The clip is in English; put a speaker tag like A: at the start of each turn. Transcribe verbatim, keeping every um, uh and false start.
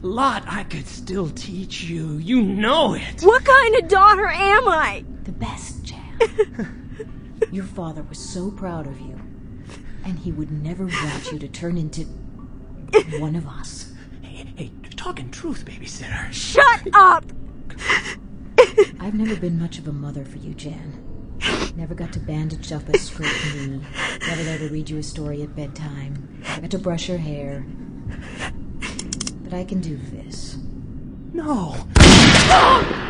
A: lot I could still teach you. You know it.
B: What kind of daughter am I?
C: The best, Jan. Your father was so proud of you, and he would never want you to turn into one of us.
A: Hey, hey, talking truth, babysitter.
B: Shut up!
C: I've never been much of a mother for you, Jan. Never got to bandage up a scraped knee. Never there to read you a story at bedtime. Never got to brush your hair. But I can do this.
A: No.